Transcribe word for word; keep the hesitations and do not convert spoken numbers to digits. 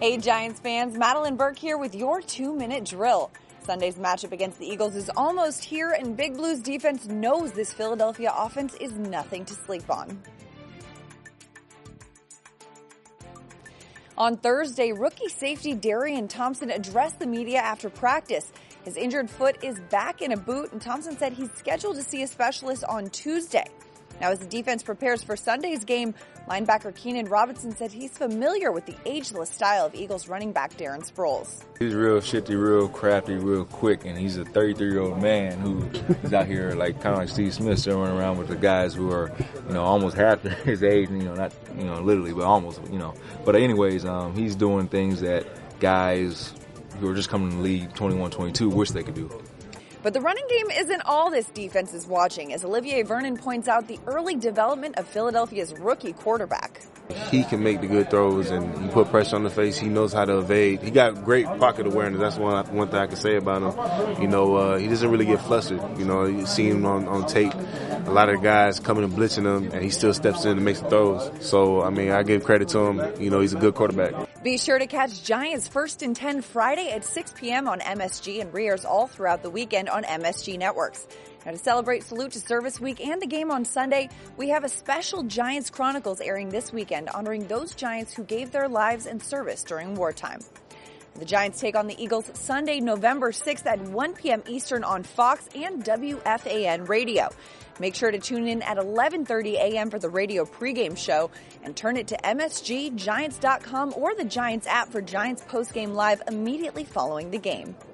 Hey Giants fans, Madeline Burke here with your two-minute drill. Sunday's matchup against the Eagles is almost here, and Big Blue's defense knows this Philadelphia offense is nothing to sleep on. On Thursday, rookie safety Darian Thompson addressed the media after practice. His injured foot is back in a boot, and Thompson said he's scheduled to see a specialist on Tuesday. Now, as the defense prepares for Sunday's game, linebacker Keenan Robinson said he's familiar with the ageless style of Eagles running back Darren Sproles. He's real shifty, real crafty, real quick, and he's a thirty-three-year-old man who is out here like kind of like Steve Smith, still running around with the guys who are, you know, almost half his age, you know, not, you know, literally, but almost, you know. But anyways, um, he's doing things that guys who are just coming in the league twenty-one, twenty-two wish they could do. But the running game isn't all this defense is watching, as Olivier Vernon points out the early development of Philadelphia's rookie quarterback. He can make the good throws, and he put pressure on the face. He knows how to evade. He got great pocket awareness. That's one one thing I can say about him. You know, uh, he doesn't really get flustered. You know, you see him on, on tape. A lot of guys coming and blitzing him, and he still steps in and makes the throws. So, I mean, I give credit to him. You know, he's a good quarterback. Be sure to catch Giants First and ten Friday at six p.m. on M S G and re-airs all throughout the weekend on M S G Networks. Now, to celebrate Salute to Service Week and the game on Sunday, we have a special Giants Chronicles airing this weekend honoring those Giants who gave their lives in service during wartime. The Giants take on the Eagles Sunday, November sixth at one p.m. Eastern on Fox and W F A N Radio. Make sure to tune in at eleven thirty a.m. for the radio pregame show and turn it to M S G Giants dot com or the Giants app for Giants postgame live immediately following the game.